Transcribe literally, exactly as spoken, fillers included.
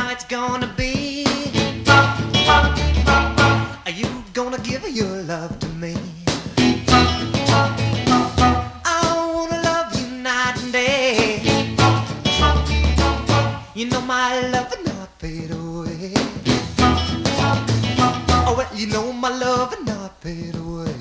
how it's gonna be. Are you gonna give your love to me? I wanna love you night and day. You know my love will not fade away. Oh, well, you know my love will not fade away.